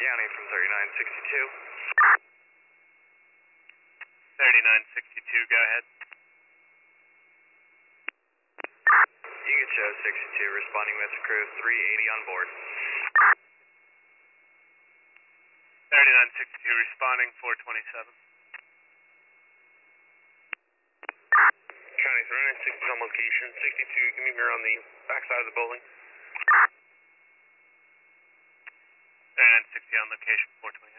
County from 3962. 3962, go ahead. You can show 62, responding with crew 380 on board. 3962, responding 427. County 3960 on location, 62, give me mirror on the backside of the building. 3960 on location, 427.